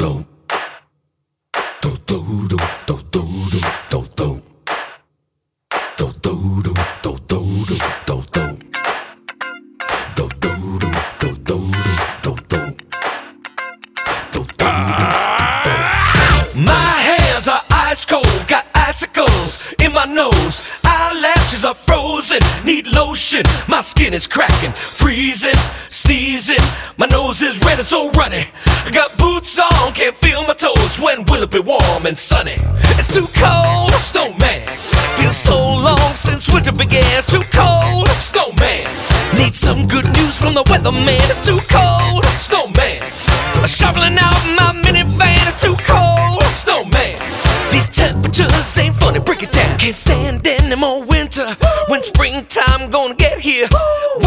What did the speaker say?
My hands are ice cold, got icicles in my nose. Eyelashes are frozen, need lotion. My skin is cracking, freezing, sneezing. My nose is red and so runny. I got boots on, can't feel my toes. When will it be warm and sunny? It's too cold, snowman. Feels so long since winter began. It's too cold, snowman. Need some good news from the weatherman. It's too cold, snowman. Shoveling out my minivan. It's too cold, snowman. These temperatures ain't funny, break it down. Can't stand any more winter. When springtime gonna get here?